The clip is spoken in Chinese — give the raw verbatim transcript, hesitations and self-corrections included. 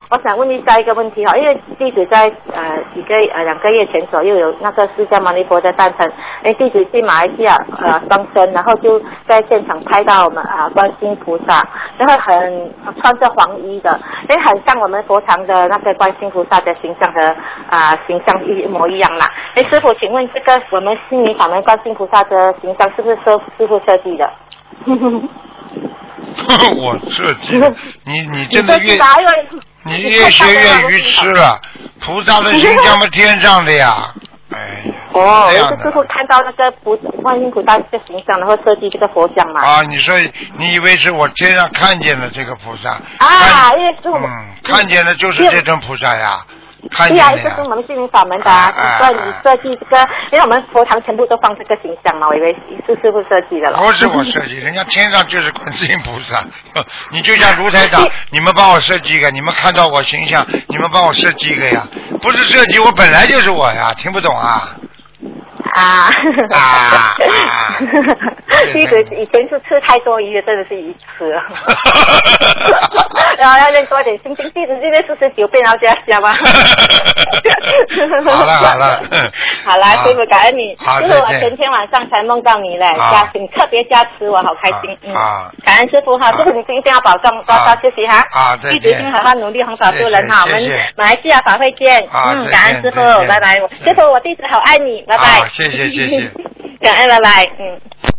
我想问一下一个问题哈，因为弟子在呃几个呃两个月前左右有那个释迦牟尼佛的诞辰，哎，弟子去马来西亚呃放生，然后就在现场拍到我们啊、呃、观世音菩萨，然后很穿着黄衣的，哎，很像我们佛堂的那个观世音菩萨的形象和啊、呃、形象一模一样啦。哎，师傅，请问这个我们心灵法门观世音菩萨的形象是不是师师傅设计的？ 我设计的，你你真的越你越学越愚痴了。菩萨的形象嘛，天上的呀。哎呀， 哦，我是师傅看到那个菩观音菩萨这个形象，然后设计这个佛像嘛。 啊，你说你以为是我天上看见了这个菩萨？ 啊，因为师傅嗯，看见的就是这尊菩萨呀。 对呀、啊，这是我们心灵法门的啊，所以你设计这个，因为我们佛堂全部都放这个形象嘛，我以为是师傅设计的了。 不是我设计，人家天上就是观世音菩萨。你就像卢台长，你们帮我设计一个，你们看到我形象，你们帮我设计一个呀，不是设计，我本来就是我呀，听不懂啊？ 啊啊！ 弟子以前是吃太多鱼了，真的是愚痴了。然后要练多点心经，弟子今天四十九遍，然后加加吧。 好了好了， 好啦，师傅感恩你。 好， 师傅，我前天晚上才梦到你嘞，加你特别加持我，好开心。嗯，感恩师傅哈，师傅你一定要保重，多多休息哈。 啊，再见。 弟子一定好好努力，弘法度人哈。我们马来西亚法会见。嗯，感恩师傅，拜拜。师傅，我弟子好爱你，拜拜。 谢谢谢谢。 感恩，拜拜。嗯。